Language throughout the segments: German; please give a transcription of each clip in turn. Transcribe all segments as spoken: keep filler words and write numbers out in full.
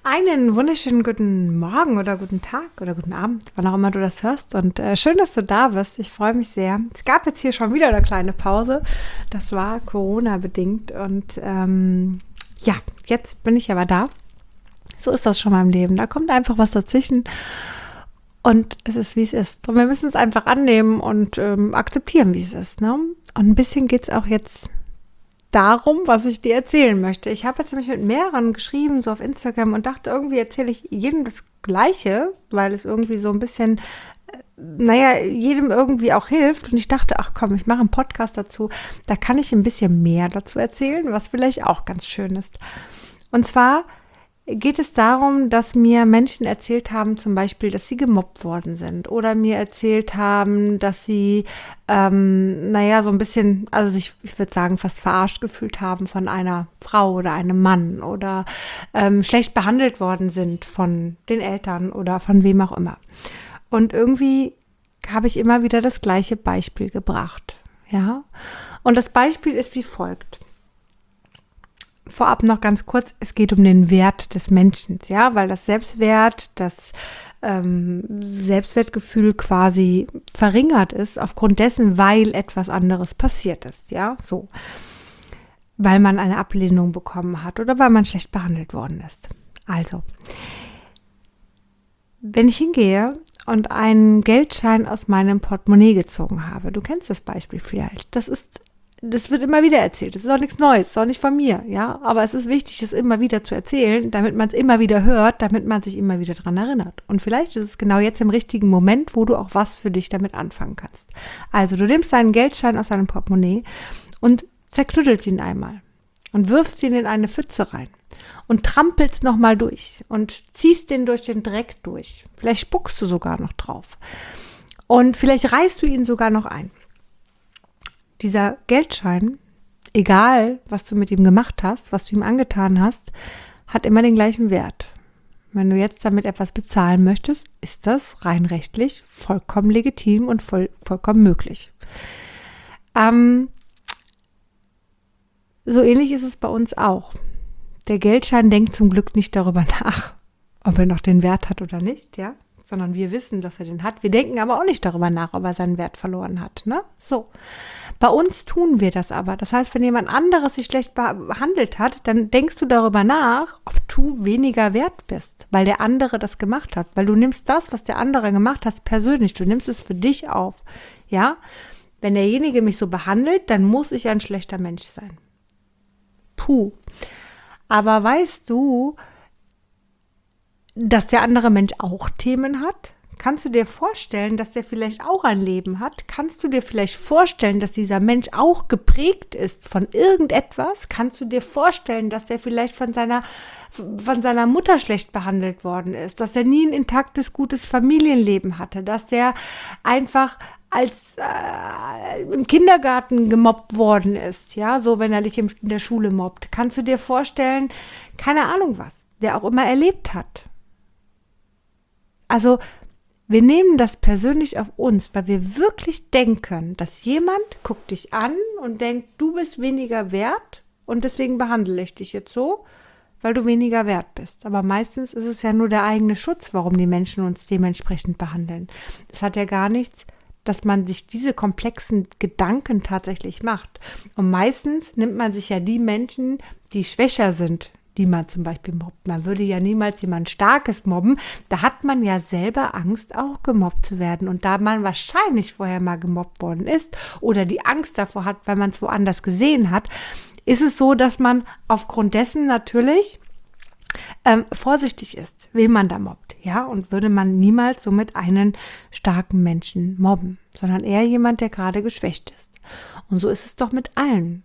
Einen wunderschönen guten Morgen oder guten Tag oder guten Abend, wann auch immer du das hörst. Und äh, schön, dass du da bist. Ich freue mich sehr. Es gab jetzt hier schon wieder eine kleine Pause. Das war Corona-bedingt. Und ähm, ja, jetzt bin ich aber da. So ist das schon mal im Leben. Da kommt einfach was dazwischen. Und es ist, wie es ist. Und wir müssen es einfach annehmen und ähm, akzeptieren, wie es ist. Ne? Und ein bisschen geht es auch jetzt darum, was ich dir erzählen möchte. Ich habe jetzt nämlich mit mehreren geschrieben, so auf Instagram, und dachte, irgendwie erzähle ich jedem das Gleiche, weil es irgendwie so ein bisschen, naja, jedem irgendwie auch hilft. Und ich dachte, ach komm, ich mache einen Podcast dazu. Da kann ich ein bisschen mehr dazu erzählen, was vielleicht auch ganz schön ist. Und zwar geht es darum, dass mir Menschen erzählt haben, zum Beispiel, dass sie gemobbt worden sind oder mir erzählt haben, dass sie, ähm, naja, so ein bisschen, also sich, ich würde sagen, fast verarscht gefühlt haben von einer Frau oder einem Mann oder ähm, schlecht behandelt worden sind von den Eltern oder von wem auch immer. Und irgendwie habe ich immer wieder das gleiche Beispiel gebracht, ja. Und das Beispiel ist wie folgt. Vorab noch ganz kurz, es geht um den Wert des Menschen, ja, weil das Selbstwert, das ähm, Selbstwertgefühl quasi verringert ist aufgrund dessen, weil etwas anderes passiert ist, ja, so. Weil man eine Ablehnung bekommen hat oder weil man schlecht behandelt worden ist. Also, wenn ich hingehe und einen Geldschein aus meinem Portemonnaie gezogen habe, du kennst das Beispiel vielleicht, das ist Das wird immer wieder erzählt. Das ist auch nichts Neues, das ist auch nicht von mir, ja. Aber es ist wichtig, das immer wieder zu erzählen, damit man es immer wieder hört, damit man sich immer wieder dran erinnert. Und vielleicht ist es genau jetzt im richtigen Moment, wo du auch was für dich damit anfangen kannst. Also du nimmst deinen Geldschein aus deinem Portemonnaie und zerknüttelst ihn einmal und wirfst ihn in eine Pfütze rein und trampelst nochmal durch und ziehst den durch den Dreck durch. Vielleicht spuckst du sogar noch drauf und vielleicht reißt du ihn sogar noch ein. Dieser Geldschein, egal was du mit ihm gemacht hast, was du ihm angetan hast, hat immer den gleichen Wert. Wenn du jetzt damit etwas bezahlen möchtest, ist das rein rechtlich vollkommen legitim und voll, vollkommen möglich. Ähm, so ähnlich ist es bei uns auch. Der Geldschein denkt zum Glück nicht darüber nach, ob er noch den Wert hat oder nicht, ja, sondern wir wissen, dass er den hat. Wir denken aber auch nicht darüber nach, ob er seinen Wert verloren hat, ne? So. Bei uns tun wir das aber. Das heißt, wenn jemand anderes sich schlecht behandelt hat, dann denkst du darüber nach, ob du weniger wert bist, weil der andere das gemacht hat. Weil du nimmst das, was der andere gemacht hat, persönlich. Du nimmst es für dich auf. Ja? Wenn derjenige mich so behandelt, dann muss ich ein schlechter Mensch sein. Puh. Aber weißt du, dass der andere Mensch auch Themen hat? Kannst du dir vorstellen, dass der vielleicht auch ein Leben hat? Kannst du dir vielleicht vorstellen, dass dieser Mensch auch geprägt ist von irgendetwas? Kannst du dir vorstellen, dass der vielleicht von seiner, von seiner Mutter schlecht behandelt worden ist? Dass er nie ein intaktes, gutes Familienleben hatte? Dass der einfach als äh, im Kindergarten gemobbt worden ist? Ja, so wenn er dich in der Schule mobbt. Kannst du dir vorstellen, keine Ahnung was, der auch immer erlebt hat? Also, wir nehmen das persönlich auf uns, weil wir wirklich denken, dass jemand guckt dich an und denkt, du bist weniger wert und deswegen behandle ich dich jetzt so, weil du weniger wert bist. Aber meistens ist es ja nur der eigene Schutz, warum die Menschen uns dementsprechend behandeln. Es hat ja gar nichts, dass man sich diese komplexen Gedanken tatsächlich macht. Und meistens nimmt man sich ja die Menschen, die schwächer sind, die man zum Beispiel mobbt. Man würde ja niemals jemand Starkes mobben. Da hat man ja selber Angst, auch gemobbt zu werden. Und da man wahrscheinlich vorher mal gemobbt worden ist oder die Angst davor hat, weil man es woanders gesehen hat, ist es so, dass man aufgrund dessen natürlich ähm, vorsichtig ist, wen man da mobbt. Ja, und würde man niemals somit einen starken Menschen mobben, sondern eher jemand, der gerade geschwächt ist. Und so ist es doch mit allen.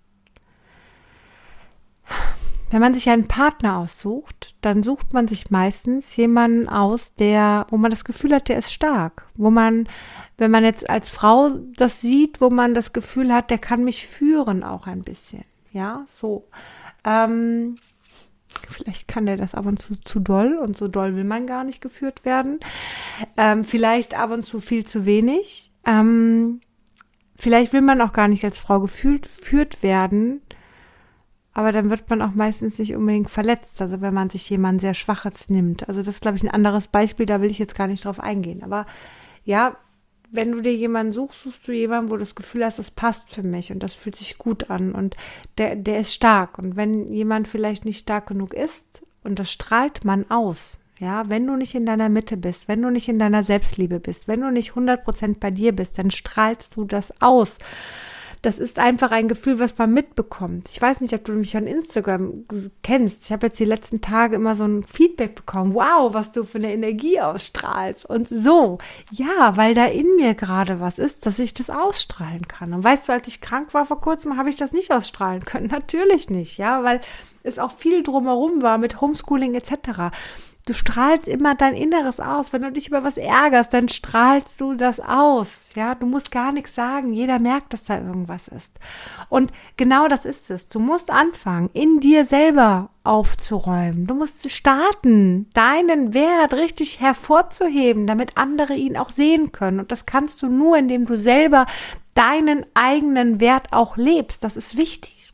Wenn man sich einen Partner aussucht, dann sucht man sich meistens jemanden aus, der, wo man das Gefühl hat, der ist stark. Wo man, wenn man jetzt als Frau das sieht, wo man das Gefühl hat, der kann mich führen auch ein bisschen. Ja, so. Ähm, vielleicht kann der das ab und zu zu doll und so doll will man gar nicht geführt werden. Ähm, vielleicht ab und zu viel zu wenig. Ähm, vielleicht will man auch gar nicht als Frau gefühlt, geführt werden. aber dann wird man auch meistens nicht unbedingt verletzt, also wenn man sich jemand sehr Schwaches nimmt. Also das ist, glaube ich, ein anderes Beispiel, da will ich jetzt gar nicht drauf eingehen. Aber ja, wenn du dir jemanden suchst, suchst du jemanden, wo du das Gefühl hast, das passt für mich und das fühlt sich gut an und der, der ist stark. Und wenn jemand vielleicht nicht stark genug ist, und das strahlt man aus, ja, wenn du nicht in deiner Mitte bist, wenn du nicht in deiner Selbstliebe bist, wenn du nicht hundert Prozent bei dir bist, dann strahlst du das aus. Das ist einfach ein Gefühl, was man mitbekommt. Ich weiß nicht, ob du mich an Instagram kennst. Ich habe jetzt die letzten Tage immer so ein Feedback bekommen. Wow, was du für eine Energie ausstrahlst. Und so, ja, weil da in mir gerade was ist, dass ich das ausstrahlen kann. Und weißt du, als ich krank war vor kurzem, habe ich das nicht ausstrahlen können. Natürlich nicht, ja, weil es auch viel drumherum war mit Homeschooling et cetera. Du strahlst immer dein Inneres aus. Wenn du dich über was ärgerst, dann strahlst du das aus. Ja, du musst gar nichts sagen. Jeder merkt, dass da irgendwas ist. Und genau das ist es. Du musst anfangen, in dir selber aufzuräumen. Du musst starten, deinen Wert richtig hervorzuheben, damit andere ihn auch sehen können. Und das kannst du nur, indem du selber deinen eigenen Wert auch lebst. Das ist wichtig.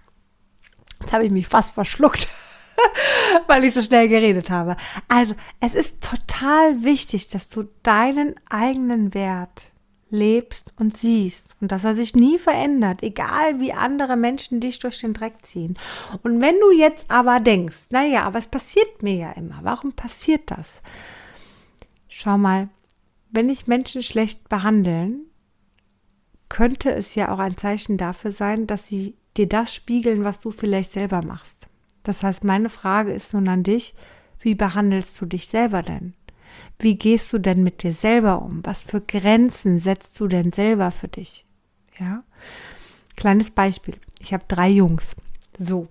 Jetzt habe ich mich fast verschluckt. Weil ich so schnell geredet habe. Also, es ist total wichtig, dass du deinen eigenen Wert lebst und siehst und dass er sich nie verändert, egal wie andere Menschen dich durch den Dreck ziehen. Und wenn du jetzt aber denkst, naja, aber es passiert mir ja immer, warum passiert das? Schau mal, wenn dich Menschen schlecht behandeln, könnte es ja auch ein Zeichen dafür sein, dass sie dir das spiegeln, was du vielleicht selber machst. Das heißt, meine Frage ist nun an dich, wie behandelst du dich selber denn? Wie gehst du denn mit dir selber um? Was für Grenzen setzt du denn selber für dich? Ja? Kleines Beispiel. Ich habe drei Jungs. So.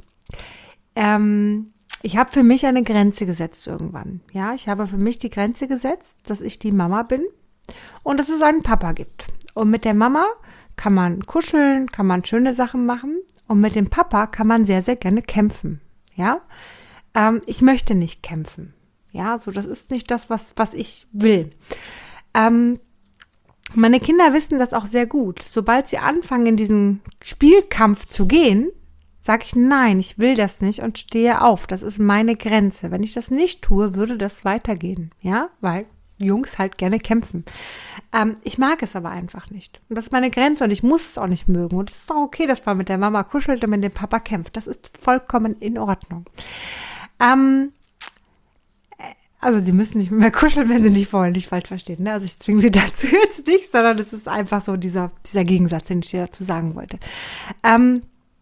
Ähm, ich habe für mich eine Grenze gesetzt irgendwann. Ja, ich habe für mich die Grenze gesetzt, dass ich die Mama bin und dass es einen Papa gibt. Und mit der Mama kann man kuscheln, kann man schöne Sachen machen und mit dem Papa kann man sehr, sehr gerne kämpfen. Ja, ähm, ich möchte nicht kämpfen. Ja, so das ist nicht das, was, was ich will. Ähm, meine Kinder wissen das auch sehr gut. Sobald sie anfangen, in diesen Spielkampf zu gehen, sage ich, nein, ich will das nicht und stehe auf. Das ist meine Grenze. Wenn ich das nicht tue, würde das weitergehen. Ja, weil Jungs halt gerne kämpfen. Ähm, ich mag es aber einfach nicht. Und das ist meine Grenze und ich muss es auch nicht mögen. Und es ist doch okay, dass man mit der Mama kuschelt und mit dem Papa kämpft. Das ist vollkommen in Ordnung. Ähm, also sie müssen nicht mit mir kuscheln, wenn sie nicht wollen, nicht falsch verstehen. Ne? Also ich zwinge sie dazu jetzt nicht, sondern es ist einfach so dieser, dieser Gegensatz, den ich dir dazu sagen wollte. Ähm,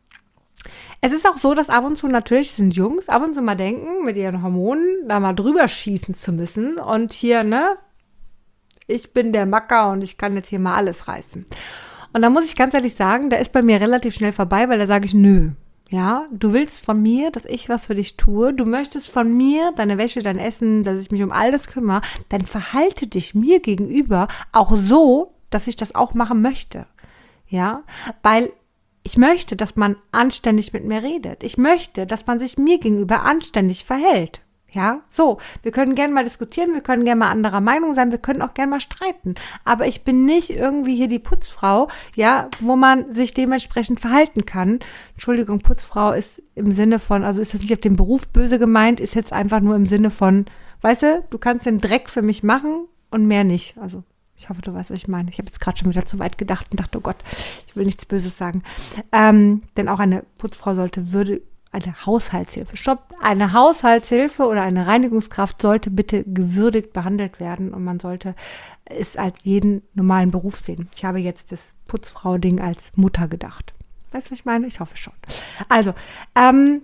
Es ist auch so, dass ab und zu natürlich sind Jungs ab und zu mal denken, mit ihren Hormonen da mal drüber schießen zu müssen und hier, ne, ich bin der Macker und ich kann jetzt hier mal alles reißen. Und da muss ich ganz ehrlich sagen, da ist bei mir relativ schnell vorbei, weil da sage ich, nö, ja, du willst von mir, dass ich was für dich tue, du möchtest von mir deine Wäsche, dein Essen, dass ich mich um alles kümmere, dann verhalte dich mir gegenüber auch so, dass ich das auch machen möchte, ja, weil ich möchte, dass man anständig mit mir redet. Ich möchte, dass man sich mir gegenüber anständig verhält. Ja, so. Wir können gerne mal diskutieren, wir können gerne mal anderer Meinung sein, wir können auch gerne mal streiten. Aber ich bin nicht irgendwie hier die Putzfrau, ja, wo man sich dementsprechend verhalten kann. Entschuldigung, Putzfrau ist im Sinne von, also ist jetzt nicht auf den Beruf böse gemeint, ist jetzt einfach nur im Sinne von, weißt du, du kannst den Dreck für mich machen und mehr nicht. Also ich hoffe, du weißt, was ich meine. Ich habe jetzt gerade schon wieder zu weit gedacht und dachte, oh Gott, ich will nichts Böses sagen. Ähm, denn auch eine Putzfrau sollte würde, eine Haushaltshilfe, stopp, eine Haushaltshilfe oder eine Reinigungskraft sollte bitte gewürdigt behandelt werden und man sollte es als jeden normalen Beruf sehen. Ich habe jetzt das Putzfrau-Ding als Mutter gedacht. Weißt du, was ich meine? Ich hoffe schon. Also, ähm,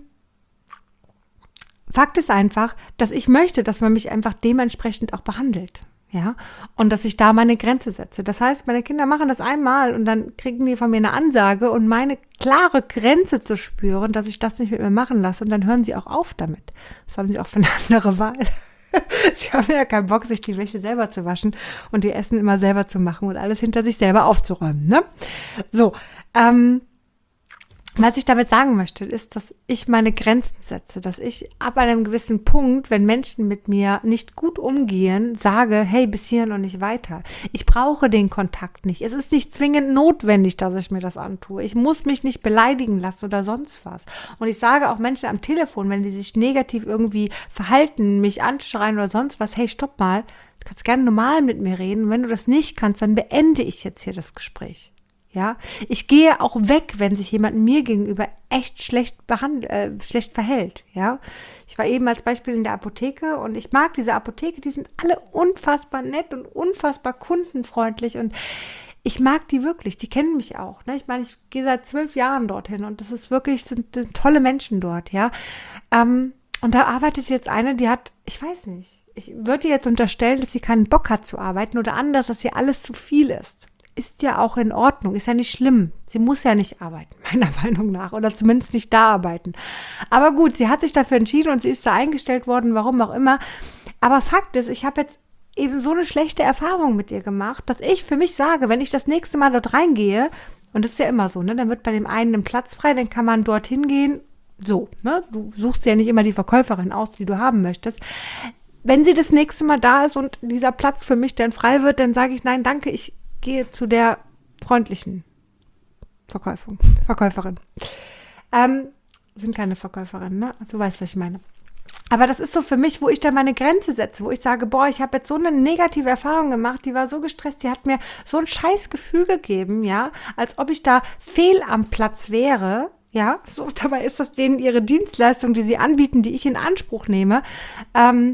Fakt ist einfach, dass ich möchte, dass man mich einfach dementsprechend auch behandelt. Ja, und dass ich da meine Grenze setze. Das heißt, meine Kinder machen das einmal und dann kriegen die von mir eine Ansage und meine klare Grenze zu spüren, dass ich das nicht mit mir machen lasse und dann hören sie auch auf damit. Das haben sie auch für eine andere Wahl. Sie haben ja keinen Bock, sich die Wäsche selber zu waschen und ihr Essen immer selber zu machen und alles hinter sich selber aufzuräumen, ne? So, ähm, Was ich damit sagen möchte, ist, dass ich meine Grenzen setze, dass ich ab einem gewissen Punkt, wenn Menschen mit mir nicht gut umgehen, sage, hey, bis hierhin und nicht weiter. Ich brauche den Kontakt nicht. Es ist nicht zwingend notwendig, dass ich mir das antue. Ich muss mich nicht beleidigen lassen oder sonst was. Und ich sage auch Menschen am Telefon, wenn die sich negativ irgendwie verhalten, mich anschreien oder sonst was, hey, stopp mal, du kannst gerne normal mit mir reden. Und wenn du das nicht kannst, dann beende ich jetzt hier das Gespräch. Ja, ich gehe auch weg, wenn sich jemand mir gegenüber echt schlecht behandelt, äh, schlecht verhält. Ja, ich war eben als Beispiel in der Apotheke und ich mag diese Apotheke, die sind alle unfassbar nett und unfassbar kundenfreundlich und ich mag die wirklich, die kennen mich auch. Ne? Ich meine, ich gehe seit zwölf Jahren dorthin und das ist wirklich, sind, sind tolle Menschen dort, ja. Ähm, und da arbeitet jetzt eine, die hat, ich weiß nicht, ich würde ihr jetzt unterstellen, dass sie keinen Bock hat zu arbeiten oder anders, dass ihr alles zu viel ist. Ist ja auch in Ordnung, ist ja nicht schlimm. Sie muss ja nicht arbeiten, meiner Meinung nach, oder zumindest nicht da arbeiten. Aber gut, sie hat sich dafür entschieden und sie ist da eingestellt worden, warum auch immer. Aber Fakt ist, ich habe jetzt eben so eine schlechte Erfahrung mit ihr gemacht, dass ich für mich sage, wenn ich das nächste Mal dort reingehe, und das ist ja immer so, ne, dann wird bei dem einen ein Platz frei, dann kann man dorthin gehen, so, ne, du suchst ja nicht immer die Verkäuferin aus, die du haben möchtest. Wenn sie das nächste Mal da ist und dieser Platz für mich dann frei wird, dann sage ich, nein, danke, ich gehe zu der freundlichen Verkäufung, Verkäuferin. Ähm, sind keine Verkäuferinnen, ne? Du weißt, was ich meine. Aber das ist so für mich, wo ich dann meine Grenze setze, wo ich sage, boah, ich habe jetzt so eine negative Erfahrung gemacht, die war so gestresst, die hat mir so ein scheiß Gefühl gegeben, ja, als ob ich da fehl am Platz wäre, ja, so, dabei ist das denen ihre Dienstleistung, die sie anbieten, die ich in Anspruch nehme, ähm,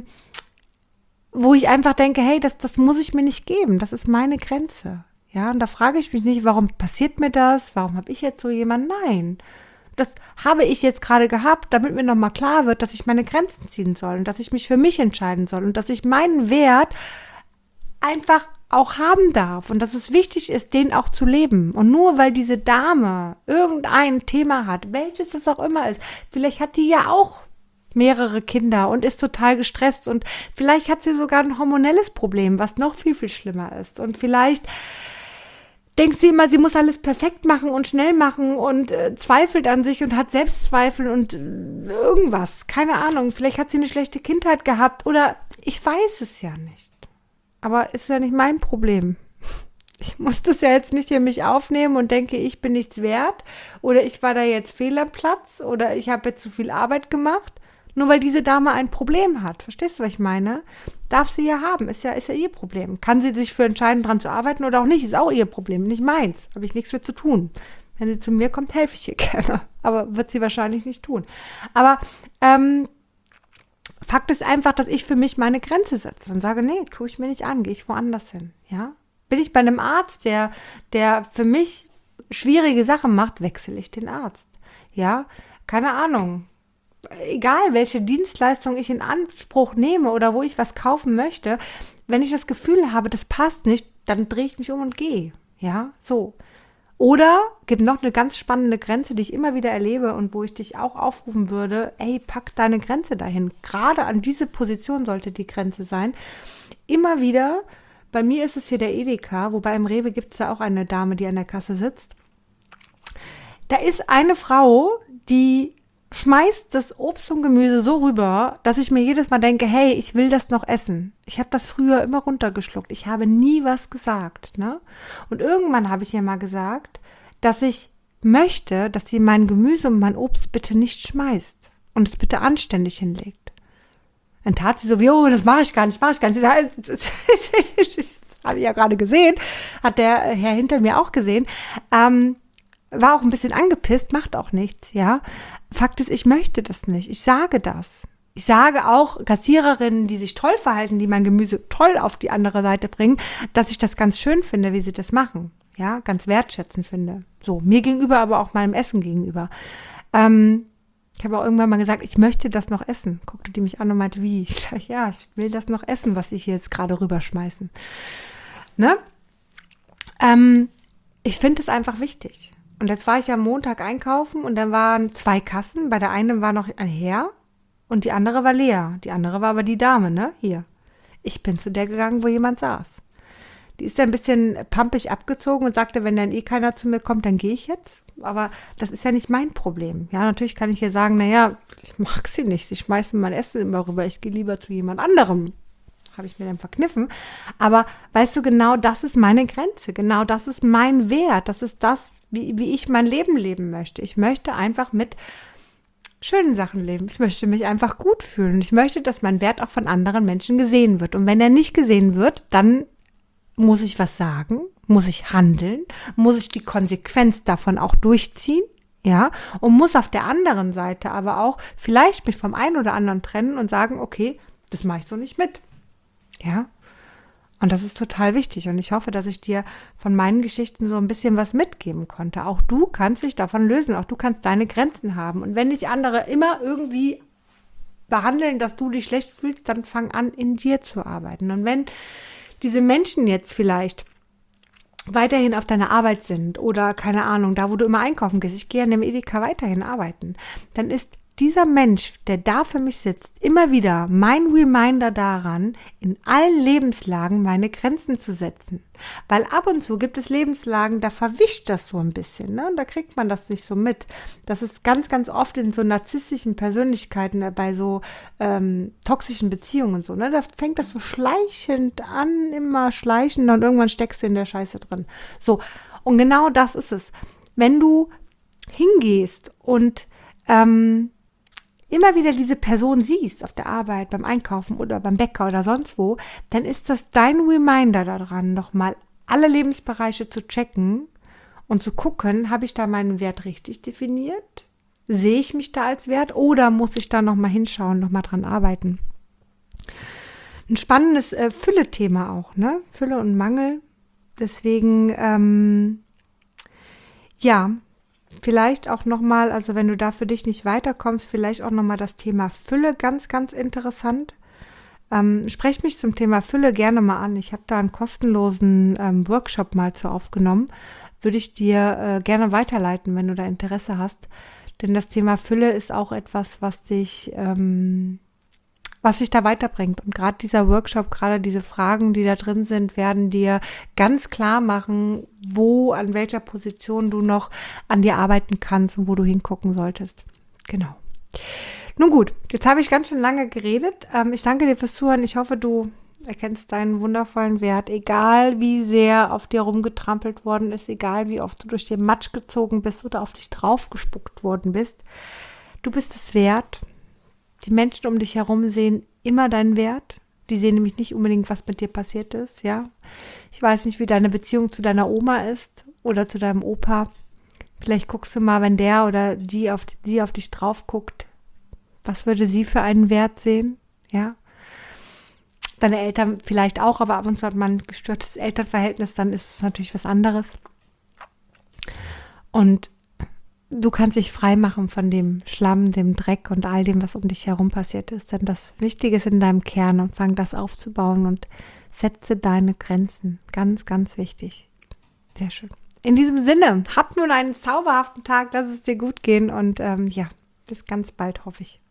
wo ich einfach denke, hey, das, das muss ich mir nicht geben, das ist meine Grenze. Ja, und da frage ich mich nicht, warum passiert mir das, warum habe ich jetzt so jemanden? Nein, das habe ich jetzt gerade gehabt, damit mir nochmal klar wird, dass ich meine Grenzen ziehen soll und dass ich mich für mich entscheiden soll und dass ich meinen Wert einfach auch haben darf und dass es wichtig ist, den auch zu leben. Und nur weil diese Dame irgendein Thema hat, welches es auch immer ist, vielleicht hat die ja auch mehrere Kinder und ist total gestresst und vielleicht hat sie sogar ein hormonelles Problem, was noch viel, viel schlimmer ist. Und vielleicht denkt sie immer, sie muss alles perfekt machen und schnell machen und äh, zweifelt an sich und hat Selbstzweifel und äh, irgendwas, keine Ahnung. Vielleicht hat sie eine schlechte Kindheit gehabt oder ich weiß es ja nicht. Aber ist ja nicht mein Problem. Ich muss das ja jetzt nicht in mich aufnehmen und denke, ich bin nichts wert oder ich war da jetzt fehl am Platz oder ich habe jetzt zu viel Arbeit gemacht. Nur weil diese Dame ein Problem hat, verstehst du, was ich meine? Darf sie ja haben, ist ja, ist ja ihr Problem. Kann sie sich für entscheiden, dran zu arbeiten oder auch nicht, ist auch ihr Problem, nicht meins. Habe ich nichts mit zu tun. Wenn sie zu mir kommt, helfe ich ihr gerne. Aber wird sie wahrscheinlich nicht tun. Aber ähm, Fakt ist einfach, dass ich für mich meine Grenze setze und sage, nee, tue ich mir nicht an, gehe ich woanders hin. Ja? Bin ich bei einem Arzt, der, der für mich schwierige Sachen macht, wechsle ich den Arzt. Ja, keine Ahnung. Egal, welche Dienstleistung ich in Anspruch nehme oder wo ich was kaufen möchte, wenn ich das Gefühl habe, das passt nicht, dann drehe ich mich um und gehe. Ja, so. Oder gibt noch eine ganz spannende Grenze, die ich immer wieder erlebe und wo ich dich auch aufrufen würde, ey, pack deine Grenze dahin. Gerade an diese Position sollte die Grenze sein. Immer wieder, bei mir ist es hier der Edeka, wobei im Rewe gibt es da auch eine Dame, die an der Kasse sitzt. Da ist eine Frau, die schmeißt das Obst und Gemüse so rüber, dass ich mir jedes Mal denke, hey, ich will das noch essen. Ich habe das früher immer runtergeschluckt. Ich habe nie was gesagt, ne? Und irgendwann habe ich ihr mal gesagt, dass ich möchte, dass sie mein Gemüse und mein Obst bitte nicht schmeißt und es bitte anständig hinlegt. Dann tat sie so, wie, oh, das mache ich gar nicht, mache ich gar nicht. Das habe ich ja gerade gesehen, hat der Herr hinter mir auch gesehen. Ähm, war auch ein bisschen angepisst, macht auch nichts, ja. Fakt ist, ich möchte das nicht. Ich sage das. Ich sage auch Kassiererinnen, die sich toll verhalten, die mein Gemüse toll auf die andere Seite bringen, dass ich das ganz schön finde, wie sie das machen. Ja, ganz wertschätzend finde. So, mir gegenüber, aber auch meinem Essen gegenüber. Ähm, ich habe auch irgendwann mal gesagt, ich möchte das noch essen. Guckte die mich an und meinte, wie? Ich sage, ja, ich will das noch essen, was sie hier jetzt gerade rüberschmeißen. Ne? Ähm, ich finde es einfach wichtig. Und jetzt war ich am Montag einkaufen und dann waren zwei Kassen. Bei der einen war noch ein Herr und die andere war leer. Die andere war aber die Dame, ne? Hier. Ich bin zu der gegangen, wo jemand saß. Die ist ja ein bisschen pampig abgezogen und sagte, wenn dann eh keiner zu mir kommt, dann gehe ich jetzt. Aber das ist ja nicht mein Problem. Ja, natürlich kann ich hier sagen, naja, ich mag sie nicht. Sie schmeißen mein Essen immer rüber. Ich gehe lieber zu jemand anderem. Habe ich mir dann verkniffen. Aber weißt du, genau das ist meine Grenze. Genau das ist mein Wert. Das ist das, wie, wie ich mein Leben leben möchte. Ich möchte einfach mit schönen Sachen leben. Ich möchte mich einfach gut fühlen. Ich möchte, dass mein Wert auch von anderen Menschen gesehen wird. Und wenn er nicht gesehen wird, dann muss ich was sagen, muss ich handeln, muss ich die Konsequenz davon auch durchziehen, ja, und muss auf der anderen Seite aber auch vielleicht mich vom einen oder anderen trennen und sagen, okay, das mache ich so nicht mit, ja. Und das ist total wichtig und ich hoffe, dass ich dir von meinen Geschichten so ein bisschen was mitgeben konnte. Auch du kannst dich davon lösen, auch du kannst deine Grenzen haben. Und wenn dich andere immer irgendwie behandeln, dass du dich schlecht fühlst, dann fang an, in dir zu arbeiten. Und wenn diese Menschen jetzt vielleicht weiterhin auf deiner Arbeit sind oder, keine Ahnung, da wo du immer einkaufen gehst, ich gehe an dem Edeka weiterhin arbeiten, dann ist dieser Mensch, der da für mich sitzt, immer wieder mein Reminder daran, in allen Lebenslagen meine Grenzen zu setzen. Weil ab und zu gibt es Lebenslagen, da verwischt das so ein bisschen, ne? Und da kriegt man das nicht so mit. Das ist ganz, ganz oft in so narzisstischen Persönlichkeiten, äh, bei so ähm, toxischen Beziehungen und so, ne? Da fängt das so schleichend an, immer schleichend und irgendwann steckst du in der Scheiße drin. So, und genau das ist es. Wenn du hingehst und ähm, immer wieder diese Person siehst, auf der Arbeit, beim Einkaufen oder beim Bäcker oder sonst wo, dann ist das dein Reminder daran, nochmal alle Lebensbereiche zu checken und zu gucken, habe ich da meinen Wert richtig definiert? Sehe ich mich da als Wert oder muss ich da nochmal hinschauen, nochmal dran arbeiten? Ein spannendes äh, Fülle-Thema auch, ne? Fülle und Mangel. Deswegen, ähm, ja, vielleicht auch nochmal, also wenn du da für dich nicht weiterkommst, vielleicht auch nochmal das Thema Fülle, ganz, ganz interessant. Ähm, sprech mich zum Thema Fülle gerne mal an. Ich habe da einen kostenlosen ähm, Workshop mal zu aufgenommen. Würde ich dir äh, gerne weiterleiten, wenn du da Interesse hast. Denn das Thema Fülle ist auch etwas, was dich, ähm, was dich da weiterbringt. Und gerade dieser Workshop, gerade diese Fragen, die da drin sind, werden dir ganz klar machen, wo, an welcher Position du noch an dir arbeiten kannst und wo du hingucken solltest. Genau. Nun gut, jetzt habe ich ganz schön lange geredet. Ähm, ich danke dir fürs Zuhören. Ich hoffe, du erkennst deinen wundervollen Wert, egal wie sehr auf dir rumgetrampelt worden ist, egal wie oft du durch den Matsch gezogen bist oder auf dich draufgespuckt worden bist. Du bist es wert. Die Menschen um dich herum sehen immer deinen Wert. Die sehen nämlich nicht unbedingt, was mit dir passiert ist, ja. Ich weiß nicht, wie deine Beziehung zu deiner Oma ist oder zu deinem Opa. Vielleicht guckst du mal, wenn der oder die auf, sie auf dich drauf guckt, was würde sie für einen Wert sehen, ja. Deine Eltern vielleicht auch, aber ab und zu hat man ein gestörtes Elternverhältnis, dann ist es natürlich was anderes. Und du kannst dich frei machen von dem Schlamm, dem Dreck und all dem, was um dich herum passiert ist. Denn das Wichtige ist in deinem Kern und fang das aufzubauen und setze deine Grenzen. Ganz, ganz wichtig. Sehr schön. In diesem Sinne, hab nun einen zauberhaften Tag, lass es dir gut gehen und ähm, ja, bis ganz bald, hoffe ich.